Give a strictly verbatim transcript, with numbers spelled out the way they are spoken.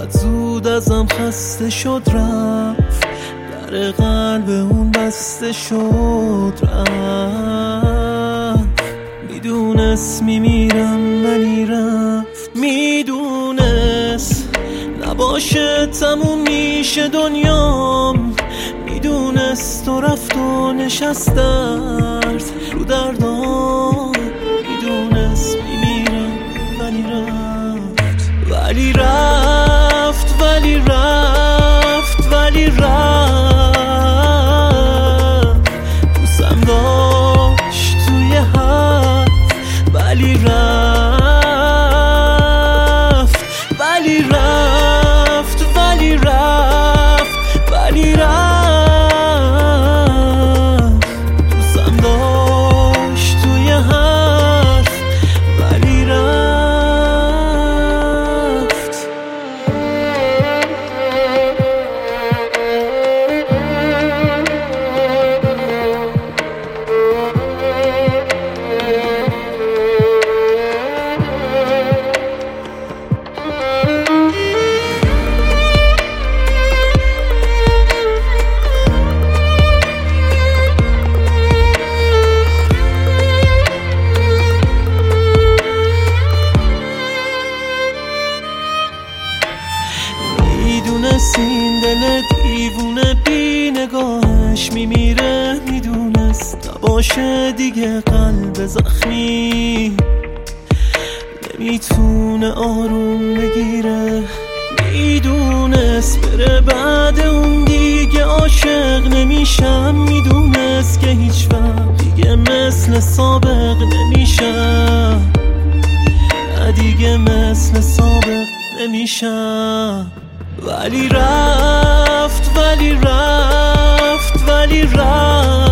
چقدر زود ازم خسته شد رفت، در قلب اون بسته شد رفت. میدونست میمیرم ولی رفت، میدونست نباشه تموم میشه دنیام، میدونست تو رفت و نشست درد رو دردام، میدونست میمیرم ولی رفت، ولی رفت ولی رفت ولی رفت. دوستم داشت توی حرف ولی رفت، ولی رفت ولی رفت ولی رفت. دوستم داشت توی حرف ولی رفت. میدونست این دل دیوونه بی نگاهش میمیره، میدونست نباشه دیگه قلب زخمی نمیتونه آروم بگیره، میدونست بره بعد اون دیگه عاشق نمیشم، میدونست که هیچ وقت دیگه مثل سابق نمیشم، دیگه مثل سابق نمیشم. ولی رفت ولی رفت ولی رفت.